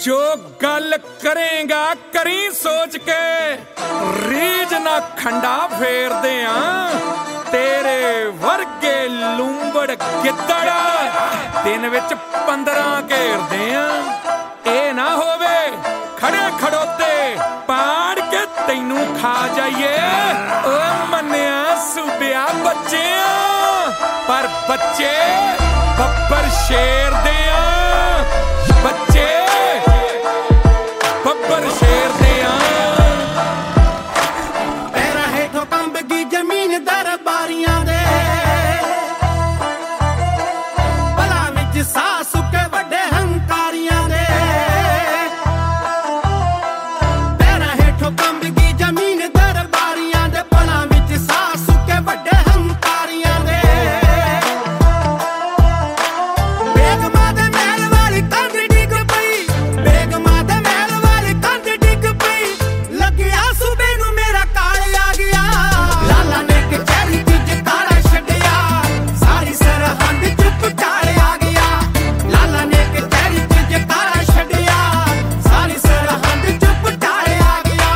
जो गल करेगा करी सोच के, रीज ना खंडा फेर दे तेरे वर्गे लूंबड़ गिद्दड़ दिन विच 15 घेरदे ए ना होवे खड़े खड़ोते पाड़ के तैनू खा जाइए। ओ मन्निया सूबिया बच्चे पर बच्चे बब्बर शेर दे बच्चे बब्बर शेर दे पैरा हेठों कंबगी जमीन दरबारियां दे भला विच साह सुके वड्डे हंकारियां दे। पैरा हेठों कंबगी जमीन दरबारियां दे भला विच साह सुके वड्डे हंकारियां दे। बेगमां दे महल वाली कंध डिग पई, बेगमां दे महल वाली कंध डिग पई, लगिया सूबे नू मेरा काल आ गया। लाला ने कचहरी च जकारा छड्डिया, सारी सरहंद चुप चाल आ गया। लाला ने कचहरी च जकारा छड्डिया, सारी सरहंद चुप चाल आ गया।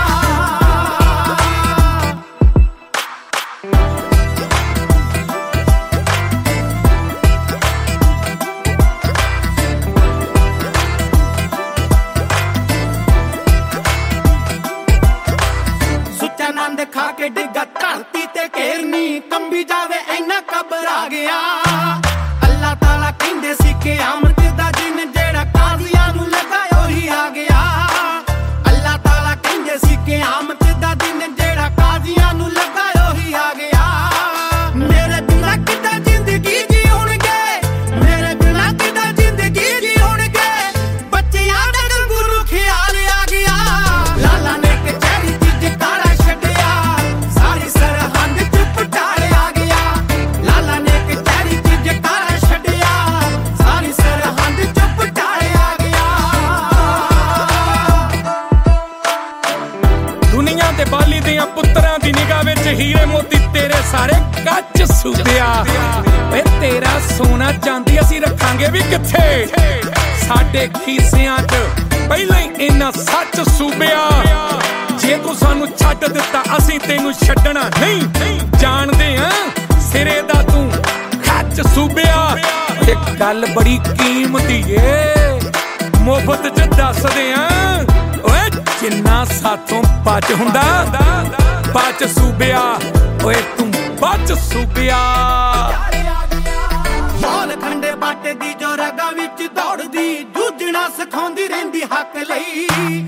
ਸੁੱਚਾ ਨੰਦ ਖਾ ਕੇ ਡਿੱਗਾ ਧਰਤੀ ਤੇ ਘੇਰਨੀ, ਕੰਬੀ ਜਾਵੇ ਇੰਨਾ ਘਬਰਾ ਗਿਆ। ਅੱਲਾਹ ਤਾਲਾ ਕਹਿੰਦੇ ਸੀ ਕਿਆਮਤ ਦਾ ਦਿਨ ਜਿਹੜਾ ਕਾਜ਼ੀਆਂ ਨੂੰ ਲੱਗਾ ਉਹੀ ਆ ਗਿਆ। ਅੱਲਾਹ ਤਾਲਾ ਕਹਿੰਦੇ ਸੀ ਕਿਆਮਤ ਦਾ ਦਿਨ ਜਿਹੜਾ ਕਾਜ਼ੀਆਂ ਨੂੰ ਲੱਗਾ ਉਹੀ ਆ ਗਿਆ। ਮੇਰੇ ਬਿਨਾਂ ਕਿੱਦਾਂ ਜ਼ਿੰਦਗੀ ਜੀਉਣਗੇ, ਮੇਰੇ ਬਿਨਾਂ ਕਿੱਦਾਂ ਜ਼ਿੰਦਗੀ ਜੀਉਣਗੇ, ਬੱਚਿਆਂ ਦਾ ਗੁਰੂ ਖਿਆਲ ਆ ਗਿਆ। ਲਾਲਾ ਨੇ ਕਚਹਿਰੀ ਚ ਜਕਾਰਾ ਛੱਡਿਆ, ਸਾਰੀ ਸਰਹੰਦ ਚੁੱਪ ਚਾਲ ਆ ਗਿਆ। ਲਾਲਾ ਨੇ ਕਚਹਿਰੀ ਚ ਜਕਾਰਾ ਛੱਡਿਆ, ਸਾਰੀ ਸਰਹੰਦ ਚੁੱਪ ਚਾਲ ਆ ਗਿਆ। ਦੁਨੀਆ ਤੇ ਬਾਲੀ ਦੀਆਂ ਪੁੱਤਰਾਂ ਦੀ ਨਿਗਾਹ ਵਿੱਚ ਹੀਰੇ ਮੋਤੀ ਤੇਰੇ ਸਾਰੇ ਕੱਚ ਸੂਬਿਆ। ਓਏ ਤੇਰਾ ਸੋਨਾ ਚਾਂਦੀ ਅਸੀਂ ਰੱਖਾਂਗੇ ਵੀ ਕਿੱਥੇ, ਸਾਡੇ ਖੀਸਿਆਂ 'ਚ ਪਹਿਲਾਂ ਹੀ ਇੰਨਾ ਸੱਚ ਸੂਬਿਆ। ਜੇ ਤੂੰ ਸਾਨੂੰ ਛੱਡ ਦਿੱਤਾ ਅਸੀਂ ਤੈਨੂੰ ਛੱਡਣਾ ਨਹੀਂ, ਜਾਣਦੇ ਆ ਸਿਰੇ ਦਾ ਤੂੰ ਖੱਚ ਸੂਬਿਆ। ਇਹ ਗੱਲ ਬੜੀ ਕੀਮਤੀ ਏ ਮੁਫਤ 'ਚ ਦੱਸਦੇ ਆ, ਓਏ ਜਿੰਨਾ ਸਾਥੋਂ ਬਚ ਹੁੰਦਾ ਬਚ ਸੂਬਿਆ। ਓਏ ਤੂੰ ਬਚ ਸੂਬਿਆ। ਮੌਲ ਖੰਡੇ ਬਾਟੇ ਦੀ ਜੋ ਰਗਾਂ ਵਿੱਚ ਦੌੜਦੀ, ਜੂਝਣਾ ਸਿਖਾਉਂਦੀ ਰਹਿੰਦੀ ਹੱਕ ਲਈ।